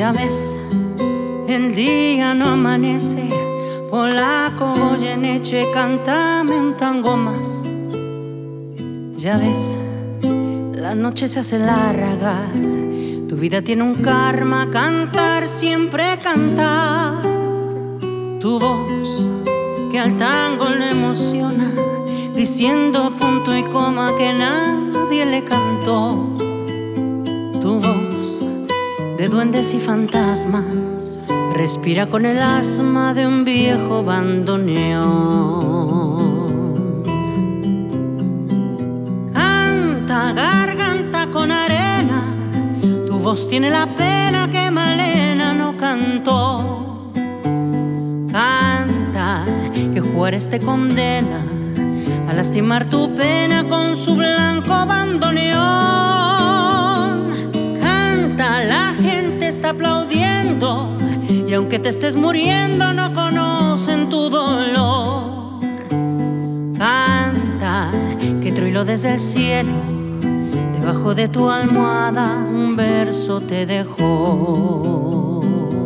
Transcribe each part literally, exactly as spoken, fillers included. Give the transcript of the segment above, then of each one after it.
Ya ves, el día no amanece, polaco, Goyeneche, cántame un tango más. Ya ves, la noche se hace larga, tu vida tiene un karma, cantar, siempre cantar. Tu voz que al tango le emociona, diciendo punto y coma que nadie le cantó. Tu voz de duendes y fantasmas respira con el asma de un viejo bandoneón. Canta, garganta con arena, tu voz tiene la pena que Malena no cantó. Canta, que Juárez te condena a lastimar tu pena con su blanco bandoneón. Canta, la gente está aplaudiendo y aunque te estés muriendo no conocen tu dolor. Canta, que Troilo desde el cielo debajo de tu almohada un verso te dejó.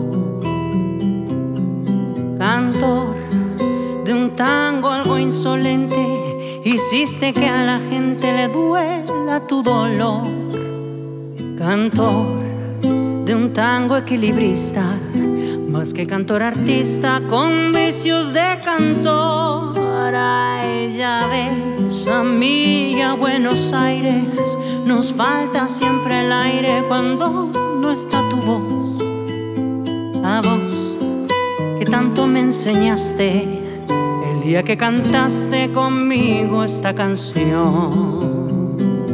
Cantor de un tango algo insolente, hiciste que a la gente le duela tu dolor. Cantor de un tango equilibrista, más que cantor artista con vicios de cantor. Ay, ya ves, amiga, Buenos Aires, nos falta siempre el aire cuando no está tu voz. A vos que tanto me enseñaste el día que cantaste conmigo esta canción.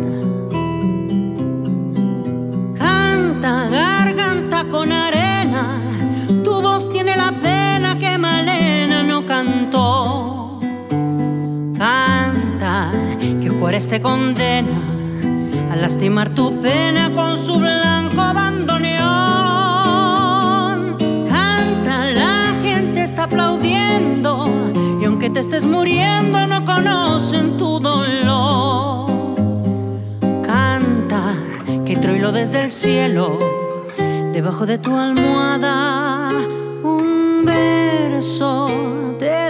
Canta, garganta con arena, tu voz tiene la pena que Malena no cantó. Canta, que Juárez te condena a lastimar tu pena con su blanco bandoneón. Canta, la gente está aplaudiendo y aunque te estés muriendo no conocen tu dolor. Canta, que Troilo desde el cielo debajo de tu almohada un verso te